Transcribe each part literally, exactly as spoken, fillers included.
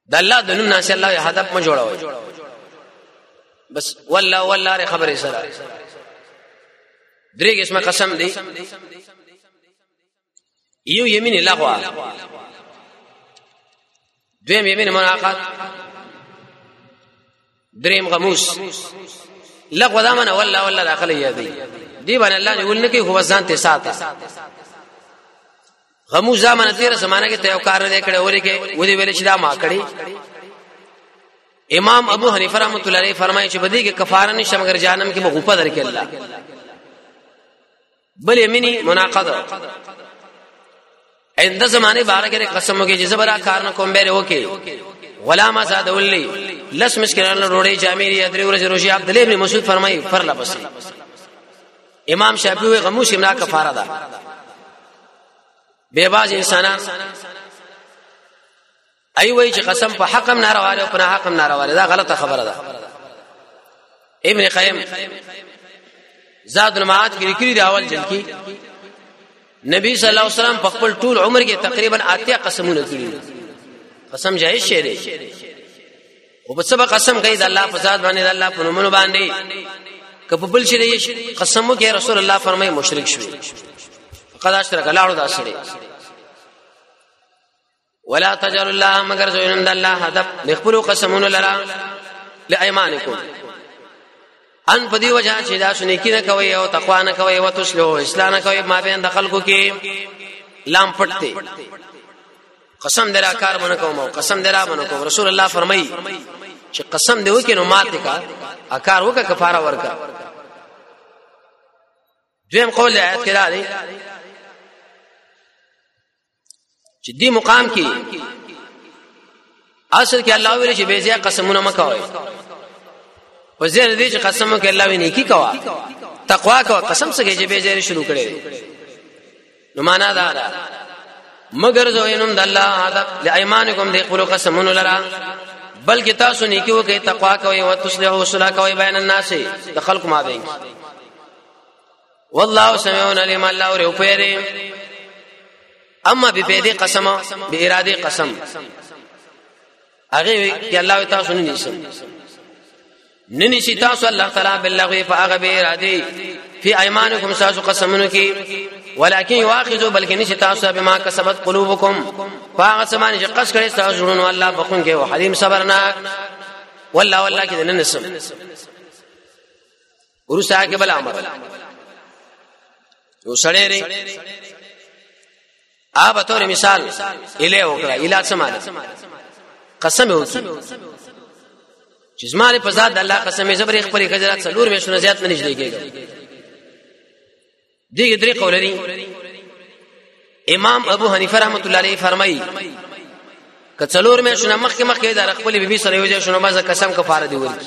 د الله د نوم ناس الله هدف ما جوړوي بس والله والله خبره سره درې قسمه قسم دی یو یمین لغوا دویم یمین مناقض دریم غموس لغوا دا من والله والله داخل یادی دی باندې الله یې ولنه کې هو ځان ته ساته غموس زمانه تیر زمانه کې ته یو کار دې کړه ورې کې ودی ویل چې دا ما کړی امام ابو حنیفه رحمۃ اللہ علیہ فرمایي چې بدی کې کفاره نشه مگر جهنم کې مغوپه درکې الله بل یمینی مناقض اند زمانه بارګه قسم کې جزبرا کار نه کوم به وکي غلام آزاد ولي لس مسکران روړې جاميري ادري ورځ روشي عبد الله ابن مسعود فرمایي فرلا بس امام شافعي غموش امنا کفاره ده به باز انسانان ای وای چې قسم په حق هم ناروا او په حق هم ناروا ده غلطه خبره ده ابن قیم زاد المعاد کې لیکلي دی اول جلد کې نبی صلی الله علیه وسلم په خپل ټول عمر کې تقریبا اتیا قسمونه کړی قسم جایز شی دی او په سبا قسم کوي د الله په ذات باندې د الله په نومونو باندې کله بل شي دی قسمو کې رسول الله فرمایي مشرک شوی قد اشرک لاړو دا سړي ولا تجعل الله مگر زوینم د الله هدف لخبروا قسمون لرا لایمانکم ان په دی وجه چې دا شنه کې نه کوي او تقوا نه کوي او تسلو اسلام نه کوي ما بین د خلکو کې لام پټته قسم درا کار باندې کوم قسم درا باندې کوم رسول الله فرمایي چې قسم دی وکي نو ماته کا اکار وکا کفاره ورکا دویم قول آیت کې راځي چې دې مقام کې اصل کې الله ویل چې بیزیا قسمونه مکوئ په زیر دې چې قسمو کې الله ویني کی کوا تقوا کوا قسم څخه چې بیزیا شروع کړي نو معنا دا ده مگر زوینم د الله عذاب لایمانکم دې خپل قسمونه لرا بلکې تاسو نیکی وکي تقوا کوي او تصلحوا صلاح کوي بین الناس د خلق ما بین والله سميع عليم الله اور پیری اما بپیدی قسم به اراده قسم هغه کې الله تاسو نه نشم نه نشي تاسو الله تعالی باللغو فاغه به اراده فی ایمانکم تاسو قسمونه کې ولکن یواخذو بلکې نشي تاسو بما کسبت قلوبکم فاغه سمان چې قص کړي تاسو جوړونو الله بخون کې او حلیم صبرناک والله والله کې نه نسم ورسا کې بل امر یو سړی ری ا به تور مثال اله وکړه اله سماله قسم وکړي چې زماره په ذات الله قسم زبر خپل خجرات څلور مېشونه زیات نه نشي کېږي دغه درې قول لري امام ابو حنیفه رحمۃ اللہ علیہ فرمایي ک څلور مېشونه مخکې مخکې د خپل بیبي سره یو ځای شونه ما قسم کفاره دی ورکی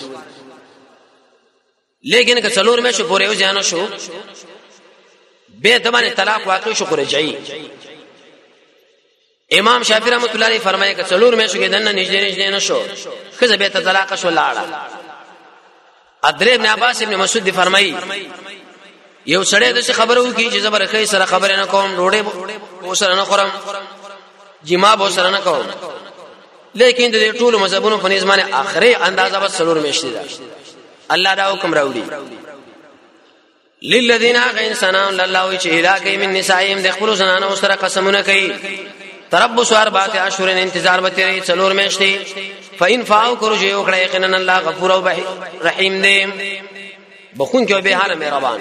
لیکن ک څلور مېشو پورې یو ځای نه شو به دمانه طلاق واقع شو رجعي امام شافعي رحمۃ اللہ علیہ فرمایي ک څلور مېشو کې دنه نږدې نږدې نه شو خزه به طلاق شو لاړه ادری ابن عباس ابن مسعود دی فرمایي یو سړی د خبرو کې چې زبر خې سره خبره نه کوم ډوډۍ وسره نه خورم جما به سره نه کوم لیکن د ټولو مذهبونو په نظام اخري اندازه به څلور میشتي ده الله دا حکم راوړي للذین غینسنا لله چې علاقه من نسائهم د خپل زنانه سره قسمونه کوي تربص اربعه اشهر انتظار به تیری څلور میشتي فإن فاو کرو جو کړه یقینا الله غفور او رحیم دی بخون کې به حال مهربان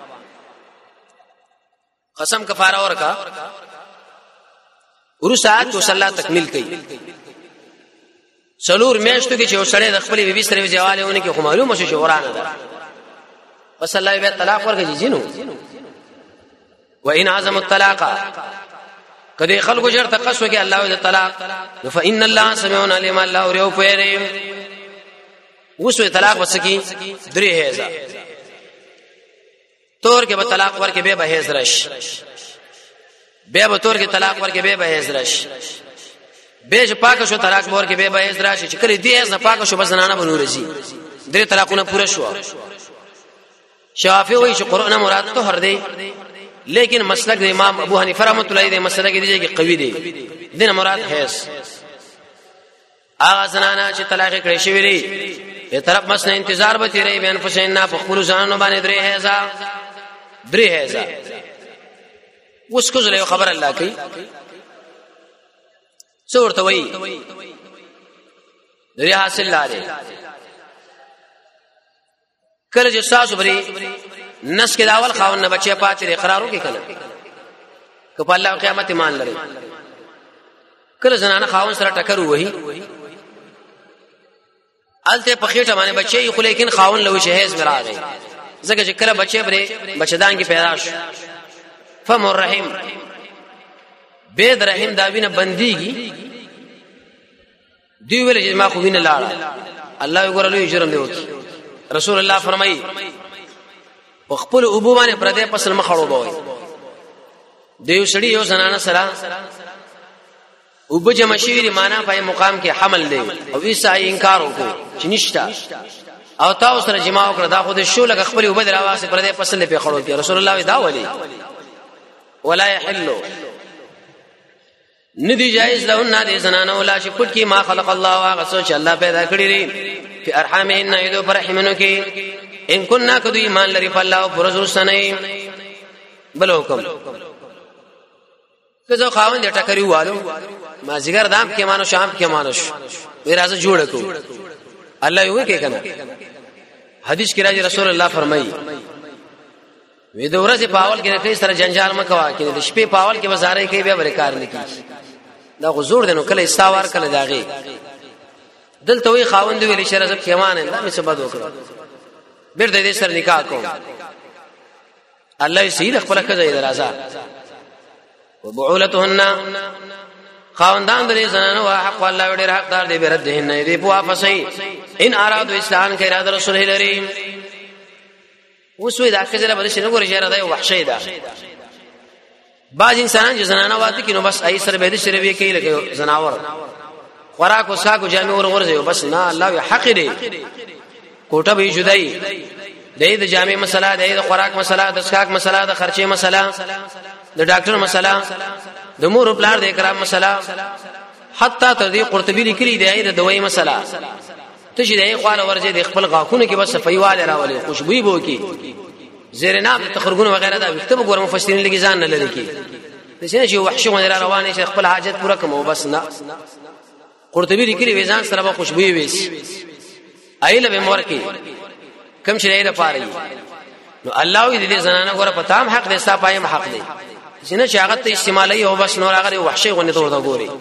قسم کفاره ورکا ورسات وصلا تکمیل کړي څلور میاشتو کې چې وسړې د خپل بیبي سره وځواله ونه کې خو معلومه شو چې ورانه ده بس الله به طلاق ورکړي جنو وان عزم الطلاق کدی خلکو جر تقصو کې الله دې طلاق فإن الله سميع عليم الله اور یو پیری وسو طلاق وسکی درې هيزه تور کې به طلاق ورکې به به هيز رش به به تور کې طلاق ورکې به به هيز رش به چې پاک شو طلاق ورکې به به هيز راشي چې کله دې هيز نه پاک شو بس نه بنور شي درې طلاقونه پوره شو شافعي وایي چې قرآن مراد ته هر دی لیکن مسلک د امام ابو حنیفه رحمۃ اللہ علیہ مسله کې دی چې قوی دی دین مراد هيز هغه زنانه چې طلاق کړي شوی لري په طرف مسنه انتظار به تیرې بیان فشینا په خپل ځانونو باندې درې هزار درې هزار اوس کو زله خبر الله کوي څو ورته وایي درې حاصل لاره کله چې تاسو بری نس کې داول خاون نه بچي پاتې اقرارو کې کنه که په الله قیامت ایمان لري کله زنانه خاون سره ټکر وهي الته په خېټه باندې بچي خو لیکن خاون له شهیز مراغي ځکه چې کله بچي بری بچدان کې پیدا شو فمر رحم بيد رحم داوینه بنديږي دی ویل چې ما خو وینه لاړه الله یې ګورلو جرم دی وکی رسول الله فرمایي خپل ابو باندې پردې پسل مخړو بوي دیو سړی یو زنانه سره ابو جمع شوی معنا په مقام کې حمل دی او ویسای انکار وکړي چې نشتا او تاسو سره جما وکړه دا خو دې شو لکه خپل ابو دراواسه پردې پسل په خړو کې رسول الله دا ولي ولا يحل ندی جائز له نه دي زنانه ولا چې پټ کی ما خلق الله واغه سوچ الله پیدا کړی لري په ارحامهن ایدو پر رحمنو کې ان كنا کدو ایمان لري په الله او پر رسول سنئ بل حکم کزو خاوند ټکری والو ما زګر دام کې مانو شام کې مانو ورازه جوړ کو الله یو کې کنه حدیث کې راځي رسول الله فرمایي وې د ورځې پاول کې نه سره جنجال مکوا کې د شپې پاول کې وزاره کې به ورکار نه کی دا غزور دنو کله استوار کله داغي دلته وی خاوند ویل شرزه کېمان نه مې سبد وکړه بیر د دې سره نکاح کوم الله یې سید خپل کځه درازه وبعولتهن خاوندان د زنانو حق الله ډېر حقدار دی بردهن دې په واپسې ان ارادو اسلام کې اراده رسول لري وسوي دا کله بل شي نه ګورې شهر دا وحشي ده بعض انسانان چې زنانه واده کینو بس ای سره به دې سره وی کوي لکه زناور خوراک وسا کو جامع ور ورځي بس نه الله حق دی کوټه به جدای دی د جامع مسله دی د خوراک مسله د اسکاک مسله د خرچه مسله د ډاکټر مسله د مور پلار د کرام مسله حتی تر دې قرطبی لیکلي دی د دوی مسله ته چې دی خپل ورځي د خپل غاخونه کې بس صفایواله راولي خوشبوئی بو کې زیرناب تخرګونه وغیرہ دا وکتب ګور مفسرین لګی ځان نه لري کې د څه چې وحشي ونه روانه شي خپل حاجت پوره کوم بس نه قرطبی لیکلي ویزان سره به خوشبوئی ویس ایله به مور کې کم شي نه پاره نو الله دې زنانه ګوره پتام حق دې ستا پایم حق دې څنګه چې هغه ته استعمالي او بس نور هغه وحشي غونې ته ورته ګوري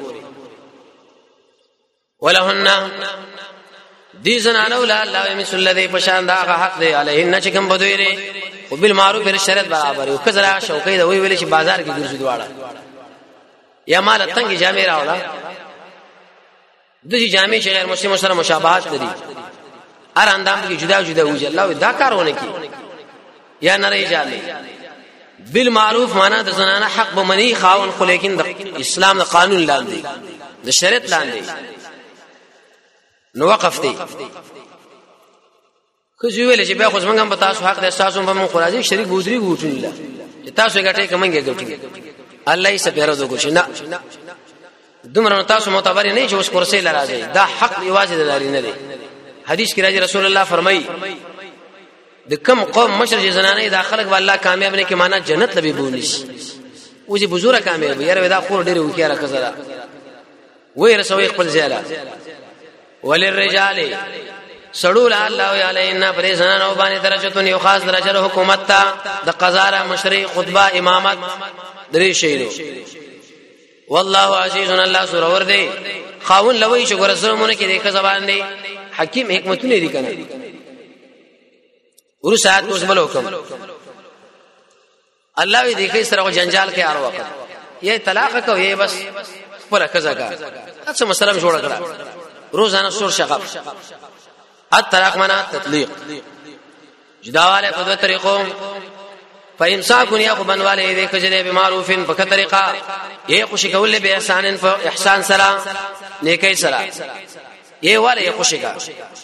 ولهن دي زنانه ولا الله مثل الذي بشان دا حق دې عليهن چې کوم بدوي او بالمعروف پر شرط برابر او کزرا شوقې دا وی ویل چې بازار کې ګرځي دواړه یا مال تنګ جامې راولا د دې جامې چې غیر مسلمان سره مشابهت لري هر اندام کې جدا جدا وځي الله دا کارونه کوي یا نری جامې بالمعروف معنا د زنانه حق به منی خاون خو لیکن د اسلام د قانون لاندې د شریعت لاندې نو وقف دی خو ویل چې به خو څنګه په تاسو حق د تاسو په مخ راځي شریک ګوزري ګوټل چې تاسو ګټه کومنګ ګټي الله یې سپیره زو ګوښ نه دومره تاسو معتبر نه چې اوس کرسي لراځي دا حق یوازې د لاري نه دی حدیث کې راځي رسول الله فرمایي د کم قوم مشر زنانه داخله به الله کامیاب نه کې معنا جنت لبي بونیش او چې بزرګه کامیاب یاره دا خور ډېر وکیاره کزرا وې رسوي خپل زیاله وللرجال سړول الله علینا پر زنانو باندې درجه یو خاص درجه حکومت ته د قضا مشرع خطبه امامت درې شیلو والله عزیز الله سور ور دی خاون لوي چې ګور زمونه کې د زبان دی حکیم حکمتونه دي کنه ورسات اوس بل حکم الله دې کې سره جنجال کې هر وخت یہ طلاق کو یہ بس پر کزا کا اڅ مسله جوړ کړه روزانه سور شغب الطلاق معنا تطلیق جداواله په دوه طریقو فإمساك ياخذ بنواله دې کجره به معروف په کته طریقه یې خوشی کول به احسان احسان سلام نیکي سلام یې واله یې خوشی کا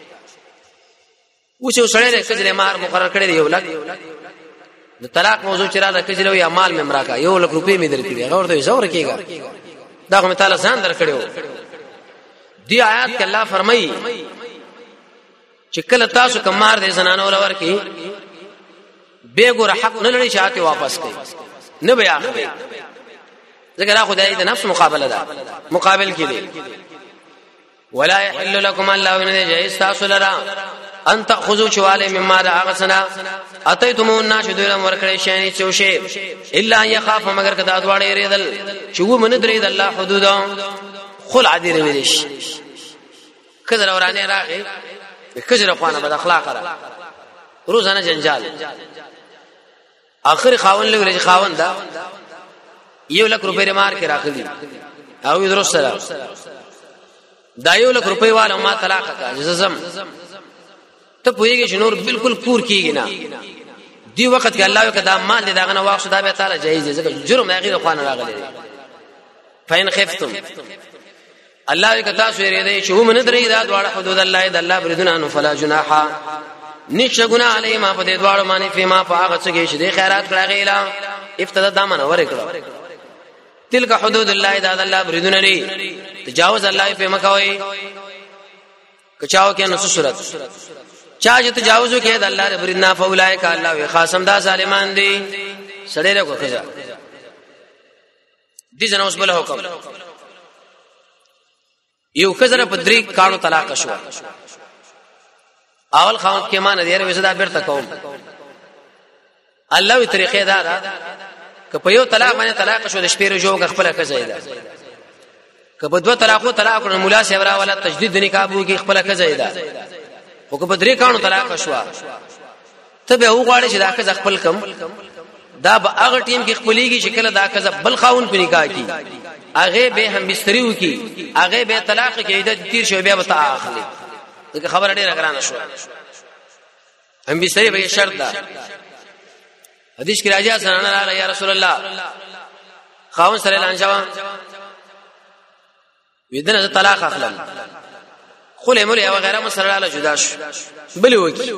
وڅو سره کجره مار مقرر کړی دی یو لګ د طلاق موضوع چر را کجره یا مال ممرا کا یو لک روپې می درکړي هغه ورته زور کیږي دا کوم تعالی ځان درکړو دی آیات کې الله فرمایي چې کله تاسو کمار دې زنانو لور کې به ګور حق نه لري شاته واپس کوي نه بیا اخلي ذکر خدای د نفس مقابله ده مقابل کې دي ولا يحل لكم الله ان جائز تاسو لرا ان تاخذوا شواله مما دعسنا اتيتم الناس دون ورکړی شي چې شي الا يخاف مگر کدا دواړي ریدل چې و من درید الله حدود خلع دې ویلش کله ورانه راغی کجره خوانه بد اخلاق را روزانه جنجال اخر خاون لږ خاون دا یو لک روپے مار کې راخلی او درست سره دا یو لک روپے والا ما طلاق کا جزم ته پویږي چې نور بالکل پور کیږي نه دی وخت کې الله کدا مال دې داغه واښ دا به تعالی جایز دي ځکه جرم هغه خوانه راغلی فین خفتم الله کدا سوی دې چې ومن درې دا دواړه حدود الله د الله بردنا نو فلا جناح نشغنا علی ما په دې دواړو باندې فيما فاغت څنګه چې خیرات کړه غیلا افتدا دامن ور کړه تلک حدود الله د الله بردنا لري تجاوز الله په مکوي کچاو کې نو صورت چا چې تجاوز وکړي د الله رب بردنا فولای کا الله وی خاصم دا ظالمان دي سړی له کوخه دي جن اوس بل حکم یو کزره په درې کانو طلاق شو اول خاون کې مان دې وسدا بیرته کوم الله وی طریقې دار که په یو طلاق باندې طلاق شو د شپې رجوع خپل کزایدا که په دوه طلاقو طلاق نو مولا سیورا ولا تجدید نکاح بو کې خپل کزایدا خو که په درې کانو طلاق شو ته به وغواړي چې دا کز خپل کم دا به هغه ټیم کې خپلېږي چې کله دا کز بل خاون په نکاح کې هغه به هم بستریو کې هغه به طلاق کې عدت تیر شو بیا به تاخلي دغه خبر ډیره ګرانه شو هم بستری به شرط ده حدیث کې راځي سنن الله یا رسول الله خاون سره اعلان شوه ودنه طلاق اخلم خله مولي او غیره مسره الله جدا شو بل وکی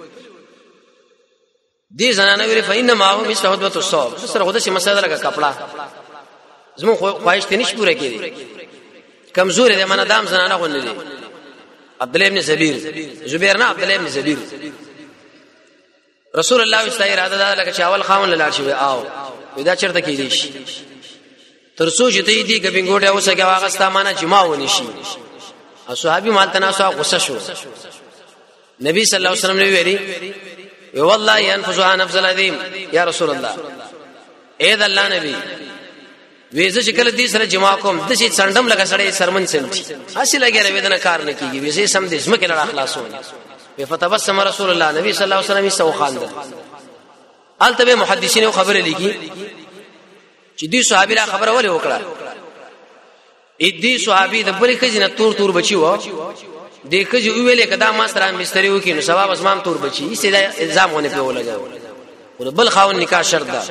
دي زنانه ویل فإن ما هو مستحدث الصوم سره خود شي مسله لگا کپڑا زمو خواهش ته نش پوره کړي کمزور دي من دام زنانه غونډلې عبد الله ابن زبیر زبیر نه عبد الله ابن زبیر رسول الله استای اراده دا لکه چاول خاون لاله شي او دا چرته کېدی شي ترڅو چې ته دې ګبینګوډه اوسه کې واغستا معنا جما ونی شي او صحابي مال تناسو غصه شو نبی صلی الله علیه وسلم ویلي وی والله ينفذها نفس العظیم یا رسول الله اے د الله نبی ویزه چې کله دې سره جما کوم د شي څنډم لګه سړې سرمن سنتي حاصله غیر ویدنه کار نه کیږي ویزه سم دې اسمه کې لړ اخلاصونه فتبسم رسول الله نبی صلی الله علیه وسلم سو خواندل البته محدثین خبره لیکي چې دې صحابي را خبره ولې وکړه ا دې صحابي د بلې کجنه تور تور بچي و دې کجې ویلې کدا ما سره مستری وکي نو ثواب اسمان تور بچي سیدا الزام ونه په ولګا ول بل خاون نکاح شرط ده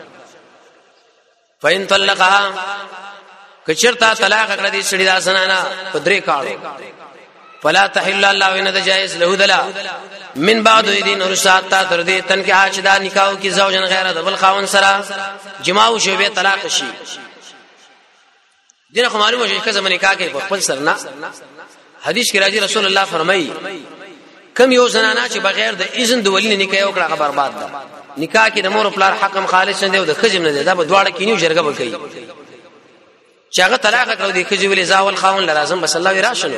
فین طلقها کچرتا طلاق کړه دې سړي دا سنانا پدری کاړو فلا تحل الله ان جائز له دلا من بعد دین ورسات تا تر دې تن کې حاجدا نکاح کی زوجن غیره د بل خاون سره جماع شو به طلاق شي دغه خو معلومه شي کزه نکاح کې په خپل سر نه حدیث کې راځي رسول الله فرمایي کم یو زنانه چې بغیر د اذن د ولی نه نکاح وکړه خبر باد ده نکاح کې د مور پلار حکم خالص نه دی او د خجم نه دی دا به دواړه کینیو جرګه وکړي چې هغه طلاق کړو د خجم ویل زاول خاون لازم بس الله راشنو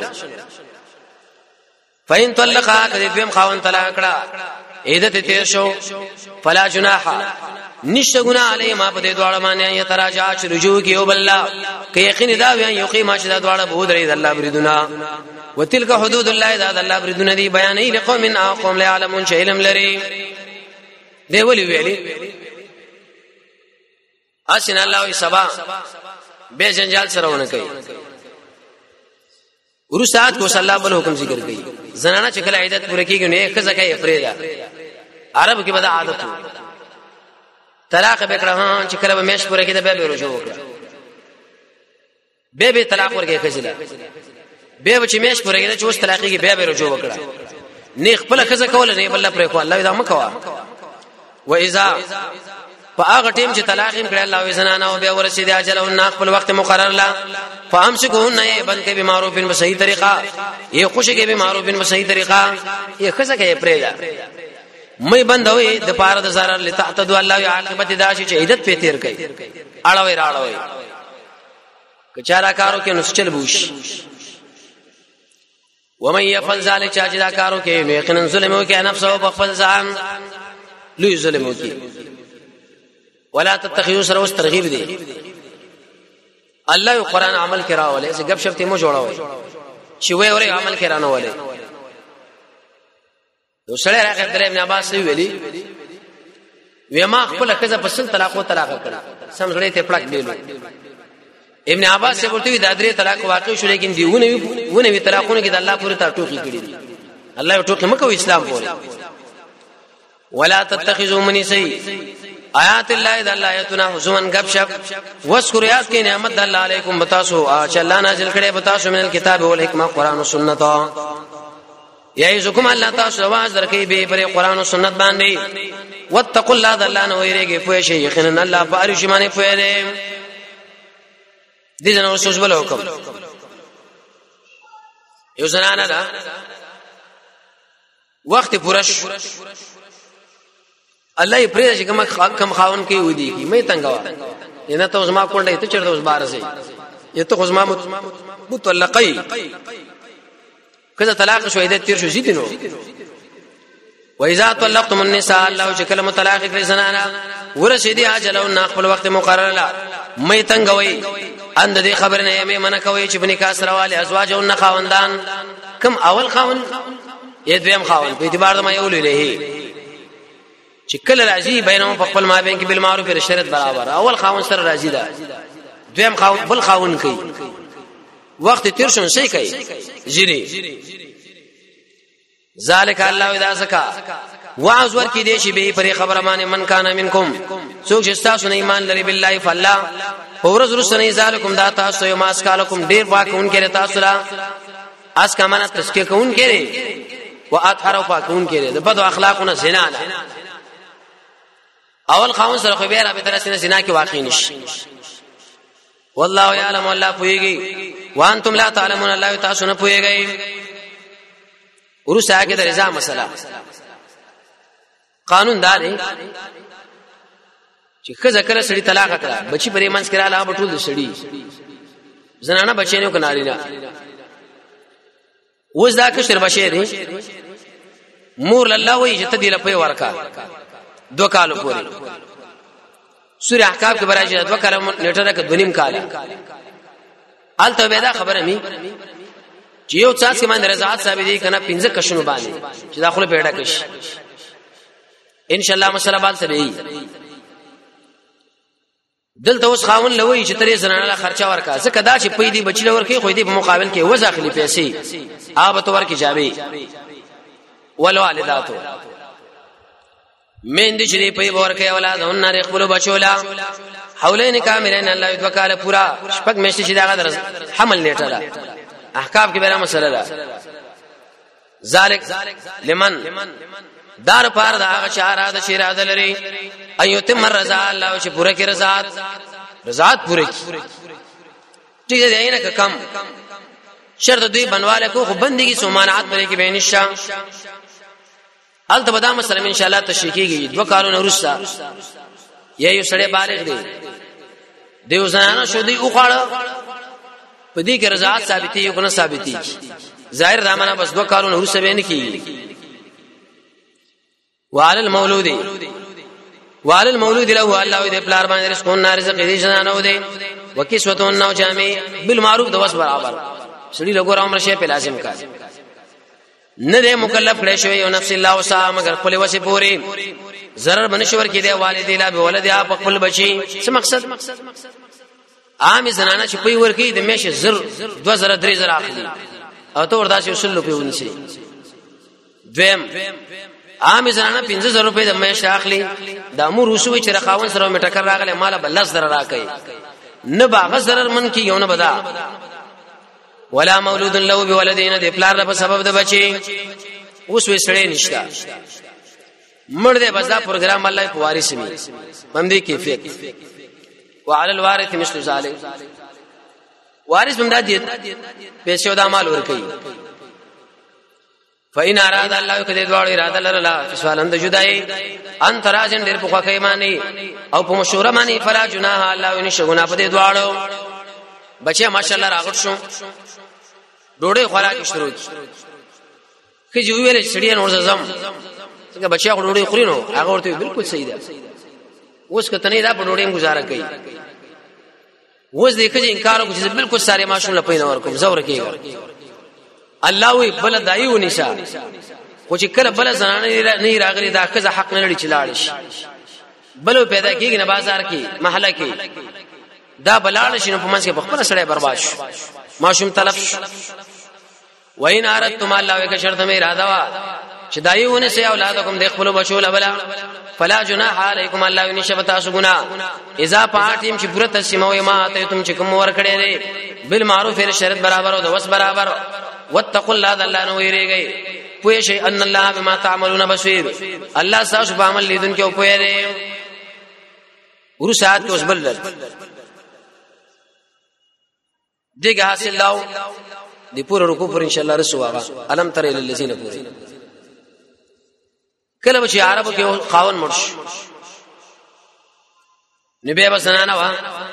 فین طلقها کدی دویم خاون طلاق کړه عیدت تیر شو فلا جناح نشته ګنا علی ما په دې دواړه باندې یتراجع چې رجوع کیو بالله کې یقین دا وی یقیم چې دا دواړه بود رید الله بریدنا وتلک حدود الله دا الله بریدنا دی بیان ای لقوم من اقوم لا علمون علم لري دی ولی ویلی اسن الله ای سبا به جنجال سره ونه کوي ورسات کو صلی الله بل حکم ذکر کوي زنانه چې کله عیدت پوره کیږي نه کزه کوي افریدا عرب کې بدا عادت طلاق به کړه چې کله به مېش پوره کیده به به رجوع وکړه به به طلاق ورګه خزله به چې مېش پوره کیده چې اوس طلاق کې به به رجوع وکړه نه خپل خزه کول نه بل پر کو الله دا مکوا و اذا په هغه ټیم چې طلاق یې کړل الله زنانه او به ورسېد اجلهن خپل وخت مقرر لا فامسكوهن بند کې به معروف په صحیح طریقه یې خوشي کې به معروف په صحیح طریقه یې خزه کې پرېدا مې بندوي د پاره د zarar لتعتدوا الله عاقبت داشي چې عدت په تیر کوي اړوي راړوي کچارا کارو کې نسچل بوش ومن يفعل ذلك چاجدا کارو کې یقینا ظلم وکي نفس او بخفل ځان لوی ظلم وکي ولا تتخذوا سر واسترغيب دي الله قرآن عمل کرا ولې چې غب شپ ته مو جوړاوي چې وې اوري عمل کرا نه ولې نو سره راغی عبد الله ابن عباس ویلي وېما خپل کزه په سل طلاق او طلاق کړ سم زړې ته پړک دیلو ابن عباس سے بولتے وی دادری طلاق واقع شو لیکن دیونه ونه وی طلاقونه کې د الله پورې تا ټوکی کړی الله ټوکی مکو اسلام پورې ولا تتخذوا من سي آیات الله د الله آیاتنا حزوان غب شپ واذكر یاد کې نعمت الله علیکم بتاسو چې الله نازل کړي بتاسو من الكتاب والحکمه قران او سنت یا یذکم الله تاسو واز درکې به پر قران او سنت باندې واتقوا الله د الله نو یریږي پوه شي یقینا الله په اړه شمانه پوه دی دي جنا رسول بل حکم یو زنانه دا وخت پورش الله یې پرې چې کوم کم خاون کې ودی کی مې تنګوا ینه ته اوس ما کونډه ته چرته اوس بار سي یته ته اوس ما متطلقي کله طلاق شو ایده تیر شو زیدي نو واذا طلقتم النساء الله چې کلمه طلاق کړي زنانه ورسېدي اجلهن خپل وخت مقرر لا مې تنګوي اند دې خبر نه یې منه کوي چې بني کاسره والي ازواجون خاوندان کم اول خاون یې دویم خاون په اعتبار د ما یو لې چې کله راځي بینهم په خپل مابین کې بالمعروف پر شرط برابر اول خاون سره راځي دا دویم خاون بل خاون کوي وخت تیر شون شي کوي جری ذالک الله اذا زکا واعظ ور کې دې شي به پر خبره باندې من کان منکم څوک چې تاسو نه ایمان لري بالله فالله اورز رسنی ذالکم دا تاسو یو ماس کالکم ډیر پاکون کړي تاسو را اس کا معنا تسکیه کون کړي و اطهر پاکون کړي د بد اخلاقونه زنا نه اول خاون سره خو به را به ترسینه زنا کې واقع نشي والله يعلم والله پويږي وانتم لا تعلمون الله تاسو نه پويږئ ورسره کې د رضا مسله قانون دار چې خزه کله سړی طلاق کړه بچي پرې منځ کړه لا بټول د سړی زنانه بچی نه کناري نه وځ دا کې شر بشه دي مور الله وایي چې تدې لپاره ورکا دو کالو پورې سورہ احقاف کې برایي دو کالو نیټه کې دنیم کال الته به دا خبره می چې یو څاڅ کې باندې رضاعت ثابت دي کنه پنځه کښونو باندې چې داخله پیدا کړي ان شاء الله مسله بال سره دلته اوس خاون لوي چې ترې زنانه خرچه ورکا ځکه دا چې پیدي بچی لور کې خو دې په مقابل کې وځاخلي پیسې آب تو ورکې جابي ولوالداتو مين دې شری په ورکې اولادون نه خپل بچولا حولین کاملین الله وکاله پورا شپږ میاشتې چې دا غدر حمل نیټه احکام کې بیان مسله ده ذالک لمن دار پار دا هغه چاره د شی راځل لري ايتم رضا الله چې پوره کې رضاات رضاات پوره کې ټیک دی نه کم شرط دوی بنواله کو خو بندګي سمانات پرې کې بین الشام الته بدا مسله ان شاء الله تشریکيږي دوه کارونه ورستا یا یو سړی بالغ دی دیو زنانه شو دی او خاړه په دې کې رضاات ثابتې یو کنه ثابتې ظاهر دامنه بس دوه کارونه ورسته به نه کیږي وعلى المولود وعلى المولود له الله دې پلار باندې رزقون رزق دې زنانه دې وکسوتون نو جامع بالمعروف د وس برابر سړي لګور عمر شي په لازم کار نه دې مکلف کړي شوی او نفس الله وسا مگر خپل وسه پوری zarar بنشور کې دې والدې لا به ولدي اپ خپل بچي څه مقصد عام زنانه چې پي ورکی د میشه زر دو زره درې زره اخلي او ته وردا چې وصول په ونسي دویم عام زنانه پنځه زره روپے د میشه اخلي د امور وسوي چې رقاون سره مټکر راغله مال بل لس زره راکې نه باغ zarar من کې یو نه بدا ولا مولود له بولدین د پلار په سبب د بچي اوس وسړې نشتا مړ دې بس دا پروګرام الله په وارث می باندې کیفیت وعلى الوارث مثل ذلك وارث بندا دي پیسې او د مال ور کوي فإن أراد الله کدی دوړ اراده لرلا فسوالند جدای ان تراجن ډیر په خوخه معنی او په مشوره معنی فلا جناح الله ان شغنا په دې دواړو بچي ماشاءالله راغټ شو ډوډۍ خوراک شروع کی جو ویل سړی نور زم څنګه بچي ډوډۍ خوري نو هغه ورته بالکل صحیح ده اوس کته نه دا په ډوډۍ گزاره کوي اوس دې کجه انکار کوي چې بالکل ساره ماشوم لپاره ور کوم زور کېږي الله وی بل دایو نشا خو چې کله بل زنانه نه راغلي دا کزه حق نه لري چې لاړ شي بلو پیدا کیږي نه بازار کې محله کې دا بلاړ شي نو په منځ کې خپل سړی برباد شي ماشوم تلف وین ارتم الله وک شرط مې اراده وا چې دایونه سي اولادکم د خپل بچو لبلا فلا جناح علیکم الله نشبتا سغنا اذا پاتیم چې پوره تسمو ما ته تم چې کوم ور کړی دی بالمعروف شرط برابر او د وس برابر واتقوا الله الله نو ویریږي پوه شي ان الله بما تعملون بصير الله تاسو په عمل لیدون کې او پوهه دی ورو ساعت کې اوس بل دغه حاصل لاو دی پورا رکوع پر ان شاء الله رسواغه الم تر الى الذين پوری کله چې عربو کې خاون مرش نبی بسنانه وا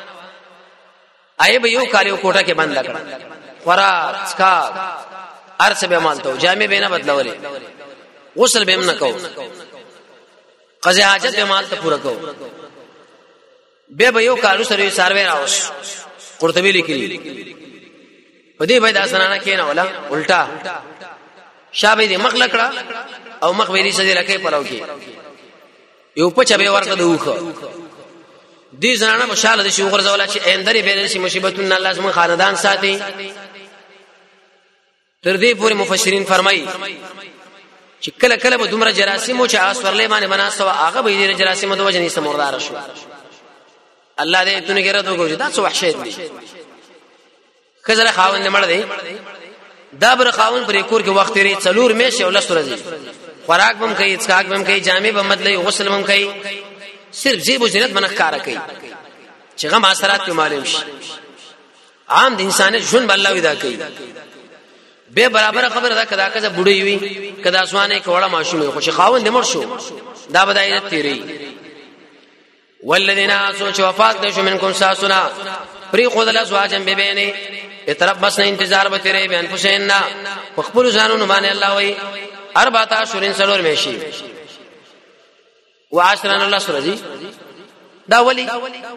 ایب یو کالیو کوټه کې بند لګړ ورا اسکا ارث به مالته جامع به نه بدلولې غسل به نه کو قضا حاجت به مالته پورا کو به به یو کارو سره سروي راوس قرطبي لیکلي پدې باید اسنانه کېنه ولا الټا شابه دې مخ لکړه او مخ ویلي سدي لکه پلو کې یو په چبه ورته دوخه دې زنانه مشاله د شوغر زولا چې اندري به شي مصیبتون الله زمون خاندان ساتي تر دې پورې مفسرین فرمایي چې کله کله به دومره جراثیم چې اسورلې باندې بناستو هغه به دې جراثیم د وجنې سموردار شو الله دې تونه ګره دوه دا څه وحشت دي کزره خاون نه مړ دی دا بر خاون پر کور کې وخت لري څلور میشه او لس ورځې خوراک بم کوي اسکاک بم کوي جامع بم بدلي غسل بم کوي صرف زیب و زینت منخ کارا کوي چې غم اثرات په معلوم شي عام د انسانیت ژوند الله ودا کوي به برابر خبر دا کدا کزه بډوي وي کدا اسمانه کوړه ماشومه خو چې خاون دې مر شو دا بدایت تیری والذین سوچ وفات دشو منکم ساسنا پری خود الله زواجن ببینه اطرف بس نه انتظار به تیرې بیان حسین نا خپل ځانونو باندې الله وای اربعه شورین سلور میشي وعشرن الله سورجی دا ولی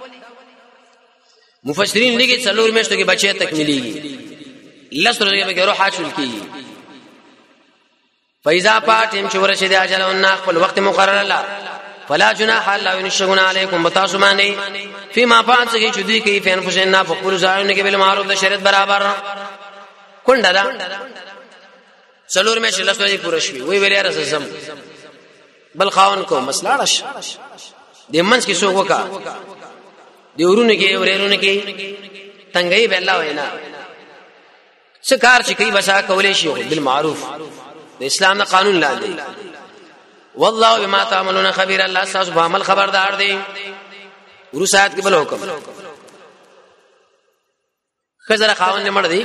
مفسرین لګي څلور میاشتو کې بچي تکمیليږي لسره به روح حاصل کیږي فاذا پاتم چورشه د اجل او خپل وخت مقرر الله فلا جناح الله ان شغنا علیکم بتاسمانی فيما پات کې چدي کې فین فشنا فقول زاین کې بل معروف د شریعت برابر کونډه دا څلور میاشتې لسره پوره شي وی ویل رسم بل خاون کو مسله راش د منځ کې څوک وکا دی ورونه کې ورېرونه کې تنګي به الله وینا څه کار چې کوي بسا کولې شي بالمعروف د اسلام قانون لاندې والله بما تعملون خبير الله تاسو په عمل خبردار دی ورسات کې بل حکم خزر خاون نه مړ دی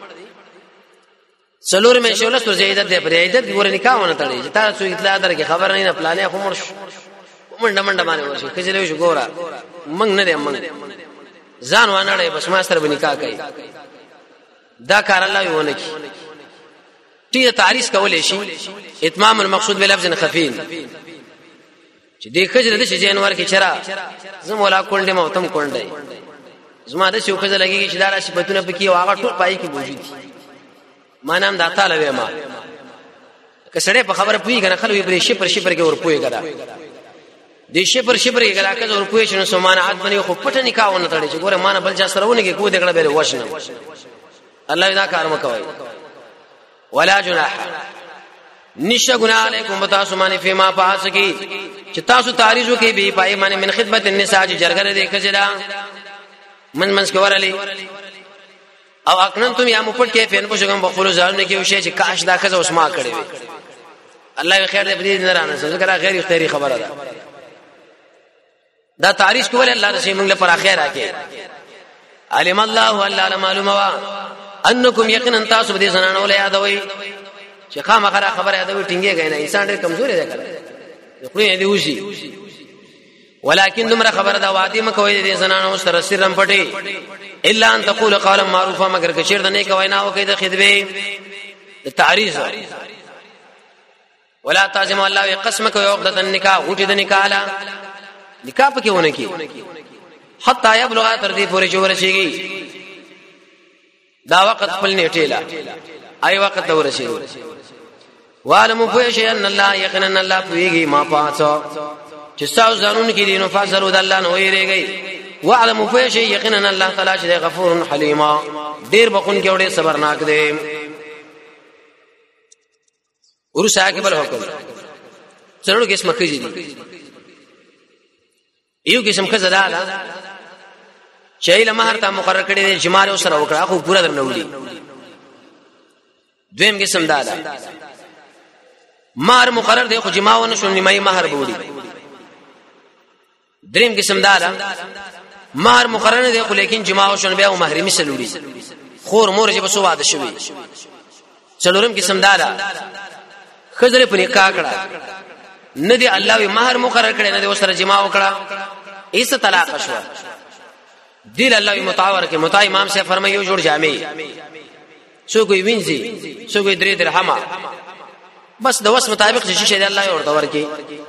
څلور مې شول ستو زیادت دی پر عیدت ور نکاحونه تړي چې تاسو اطلاع درکې خبر نه نه پلانې خو مړ منډه منډه باندې ورشي کله شو ګورا منګ نه دی منګ ځان وانه بس ما سره بنکاح کوي دا کار الله یونه کی تی تعریض کولې شي اتمام المقصود بلفظ خفین چې د خجر د جنور کې چرا زم ولا کولډه موتم کولډه زما د شو خجر لګي چې دارا صفاتونه پکې واغه ټول پای کې موجود ما نام د تعالی ما کسړې په خبره پوي کنه خلوی پر شي پر شي پر کې ور پوي کړه د شي پر شي پر کې راکې ور پوي شنو سمانه ادمنه خو پټه نکاحونه تړي چې ګوره مان بل چا سرهونه کې کو دغړه به وښنه الله دا کار مکوي ولا جناح نشه گناہ علیکم بتاسو معنی فيما پاس کی چې تاسو تعریضو کې به پای معنی من خدمت النساء جرګره دې کجلا من منس کې ورالي او اکنن تم یا مپټ کې فین پوښګم بخلو ځان کې وشي چې کاش دا کزه اوس ما کړې وي الله خیر دې بدې نه رانه څنګه غیر اختیاري خبره ده دا تعریف کول الله رسول موږ لپاره خیر راکې علم الله الله معلوم وا انکم یقینا تاسو دې زنانو له یادوي چې خامخره خبره یادوي ټینګه غنه انسان ډېر کمزوري دی کړه خو یې دی وشي ولكن دمر خبر دا وادي مکوې دې زنانو سره سرم پټي الا ان تقول قولا معروفا مگر کچیر د نیک وینا او کې د خدمت د تعریض ولا تعزم الله قسمك وعقدة النکاح غټي د نکاح لا نکاح پکې ونه کی حتا يبلغ تر دې پورې جوړ شيږي دا وخت خپل نیټه لا اي وخت ورشي وعلم فشي ان الله يقينا الله فيږي ما پاتو چې تاسو ځانون کې دینو فاصلو د الله نو یریږي وعلم فشي يقينا الله تعالی چې غفور حلیم ډیر بخون کې وړي صبرناک دی ورسا کې بل حکم څلور قسم کې دي یو قسم کې زړه چې له مہر ته مقرر کړي دي جماع او سره وکړه خو پورا درنولي دویم قسم دا ده مہر مقرر دی خو جماع ونه شو نیمه مہر بوړي دریم قسم دا ده مہر مقرر دی خو لیکن جماع شون بیا مہر مثلوري خور مور چې بسو واده شوی څلورم قسم دا ده خزر په نکاح کړه ندی الله وی مہر مقرر کړي ندی وسره جماع وکړه ایسه طلاق شو دل الله متعاور کې متا امام سے فرمایو جوړ جامع سو کوئی وینځي سو کوئی درې درهما بس د وس مطابق چې شي الله ورته ورکی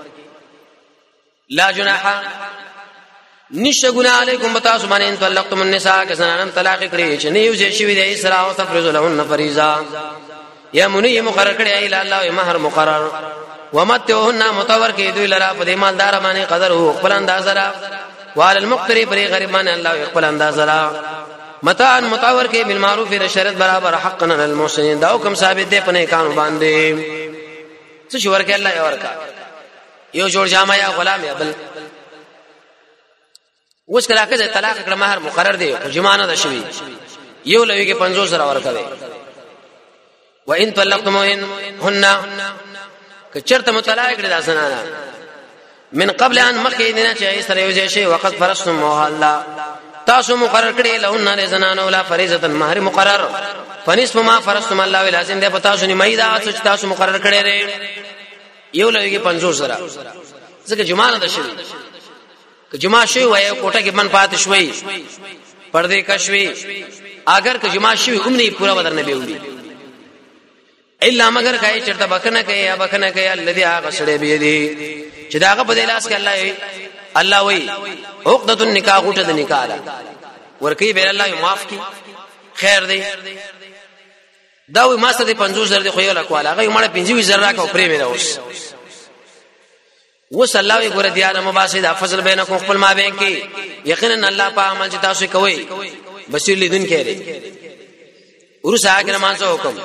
لا جناح نشه ګنا علیکم بتا سبحانه ان طلقتم النساء کسنان طلاق کړي چې نه یو شي وي د اسراء او تفریض لهن فریضه یا منی مقرر کړي ای الله مہر مقرر ومتهن متور کې دوی لرا په مالدار باندې قدر هو خپل انداز را وعلى المقتري پر غریبان الله خپل انداز را متاع متور کې بالمعروف د شرط برابر حقنا للمحسنين دا حکم ثابت دی په نه قانون باندې څه شو ورکه الله یو ورکا یو جوړ جامه یا غلام یا بل اوس کله چې طلاق کړه مہر مقرر دی او جمانه ده شوی یو لوي کې پنځوس سره ورکوي وان طلقتموهن کچرته مطلق کړه داسنه من قبل ان مخینه چې سره یو شی وقت فرضتم الله تاسو مقرر کړی لهن رزنانو لا فریضه مہر مقرر فنصف ما فرضتم الله لازم ده پتا شو نیمه دا چې تاسو مقرر کړی ری یو لوي کې پنځوس سره ځکه جمعه ده شوی که جمعه شوی وای کوټه کې من پات شوی پردې کا شوی اگر که جمعه شوی عمرې پورا بدر نه بیوړي الا مگر کای چرته بکنه کوي یا بکنه کوي الذي غسړې بيدي چې داغه په لاس کې الله الله وی عقدۃ النکاح غټه د نکاح ورکی به الله معاف کی خیر دی دا وی ما سره پنځوس زره خو یو لکواله هغه مړه پنځوس زره راکو پرې مې راوس وصلی الله وی ګور دیانه مباسد فضل بینکم خپل ما بین کې یقینا الله په عمل چې تاسو کوي بصیر لیدون کړي ورسه هغه مانځو حکم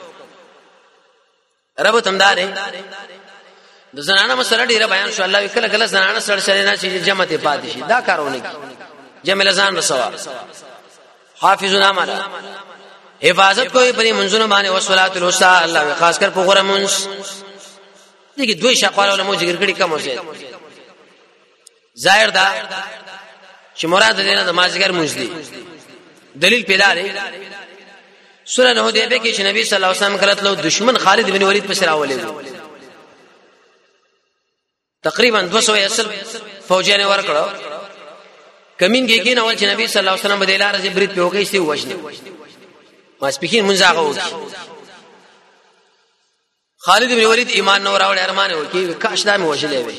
رب تمدارې د زنانه مسله ډیره بیان شو الله کله کله زنانه سره سره نه چې جمع ته پاتې شي دا کارونه کی جمع لزان رسوا حافظنا مالا حفاظت کوئی په منځونو باندې او صلات الوسطى الله خاص کر په غره منځ دغه دوی شقوال علماء ذکر کړي کوم څه ظاهر دا چې مراد دې نه د مازیګر منځ دی دلیل پیدا لري سورہ حدیبیہ کې چې نبی صلی الله علیه وسلم کله تلو دشمن خالد بن ولید په سر راولې تقریبا دو سو اصل فوجیان ورکړو کمین کې کې نو چې نبی صلی الله علیه وسلم بدیل راځي برید په وګي سی وښنه ما سپکین منځاغه وکی خالد بن ولید ایمان نور راوړ ارمان وکی کاش دا مې وښلې وي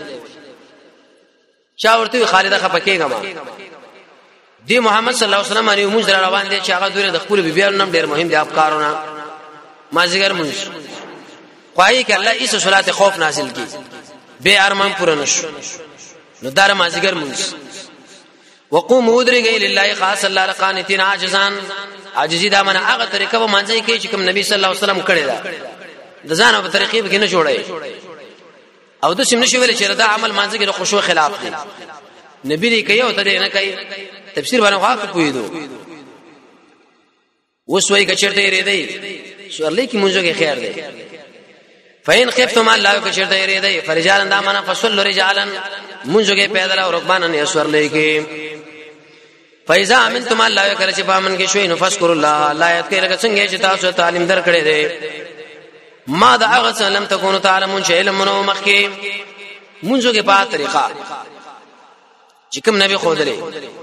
چا ورته خالد خپکیګه ما دی محمد صلی الله علیه وسلم باندې موږ روان دي چې هغه دوی د خپل بیبيانو نم ډیر مهم دي افکارونه مازیګر موږ خوای کې الله ایسه صلات خوف نازل کی به ارمان پوره نشو نو دار مازیګر موږ وقوم ودرګی لله خاص الله لقانتين عاجزان عاجزی دا منه هغه طریقه به مانځي کې چې کوم نبی صلی الله علیه وسلم کړی دا د ځان په طریقې کې نه جوړای او د سیم نشو ویل چې دا عمل مانځي کې خشوع خلاف دی نبی دې کوي او ته نه کوي تفسیر باندې واقع پویدو وسوي کچرته ری دی سوړلې کې مونږه کې خیر دی فین خفتم الله کو چرته یری دی فرجالن دا معنا فصل رجالن منځوګه پیدل او رکبانن اسور لکی فایزا امنتم الله کله چې پامن کې شوي نفذكر الله الله آیت کې لکه څنګه چې تاسو تعلیم درکړې دی ما دا هغه سلام تكونوا تعلمون چې علم نو مخکې منځوګه په طریقه چې کوم نبی خو درې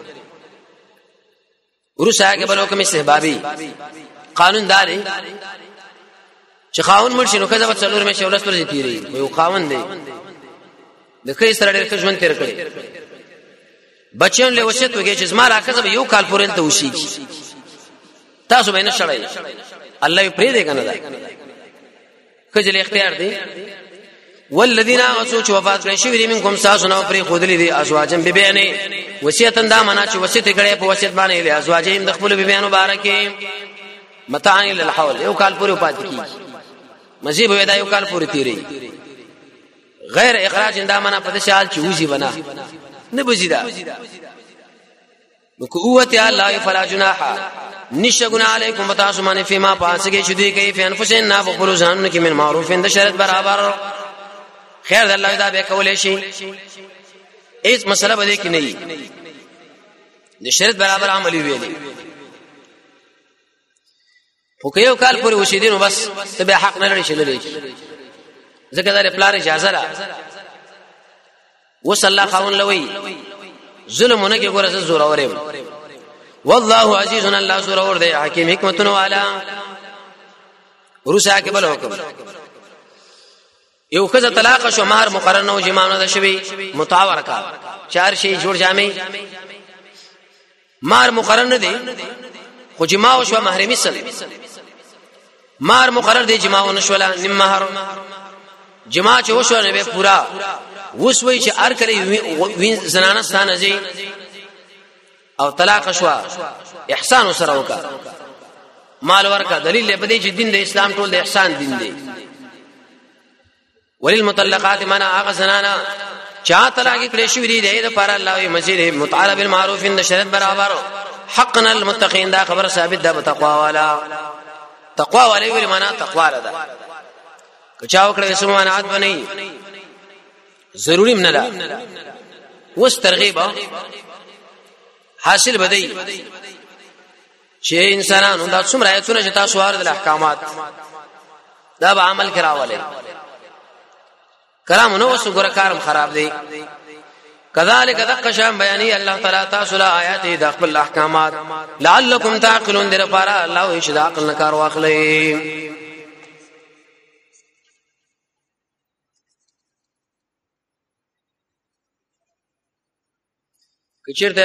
ورسره کې بلو کوم استحبابي قانون داري چې خاون مرشي نو کله به څلور مې شولس پر تیری یو خاون دی د کای سره ډېر ژوند تیر کړي بچیان له وصیت وکړي چې زما راکزه به یو کال پورې ته وشي تاسو به نه شړای الله یې پرې دی کنه دا کله اختیار دی والذین اسو چې وفات کړي شي ویری منکم ساسو نو پرې خودلې دي ازواجن ببیانه وصیتن دا معنا چې وصیت کړي په وصیت باندې له ازواجین د خپل ببیانو مبارکه متاع للحول یو کال پورې پات کی مزيب ودا یو کال پورې تیری غیر اخراج دا معنا په شال چې وځي بنا نه بزیدا نو قوت الله فلا جناح نشغنا علیکم بتاسمان فيما پاسګه شدي کوي فین فسن نا بقولو ځان کې من معروف اند شرط برابر خیر الله دا به کولې شي هیڅ مسله بده کې نه د شرط برابر عملی ویلي خو که یو کال پورې وشي دینو بس ته به حق نه لري شللی ځکه دا پلار اجازه را وصلی الله خاون لوی ظلمونه کې ګوره زور اورم والله عزیز الله زور اور دی حکیم حکمتونه والا ورسا کې بل حکم یو کزه طلاق شو مہر مقرر نو جما نه شوی متعاور کا چار شی جوړ جامې مہر مقرر نه دی خو جما او شو مہر مثل مہر مقرر دی جما او نشولا نیم مہر جما چې وشو نه به پورا وسوي چې ار کړي وین زنانه ستانه زی او طلاق شو احسان سره وکا مال ورکا دلیل په دې چې دین د اسلام ټول د احسان دین دی وللمطلقات منا هغه زنانه چا طلاق کړي شو دی د لپاره الله مزید متعال بالمعروف ان شرط برابر حقنا المتقين دا خبر ثابت ده بتقوا والا تقوا والا ویل معنا تقوا لدا کچاو کړه سمانات بنئ ضروری منلا وس ترغیب حاصل بدی چې انسانانو دا څومره ایتونه چې تاسو وارد الاحکامات دا به عمل کراواله کلام نو وسو ګره کارم خراب دی كذلك دقشان بیانی الله تعالی تاسو له آیات د خپل احکامات لعلکم تعقلون در پارا الله هیڅ د عقل نه کار واخلئ کچیر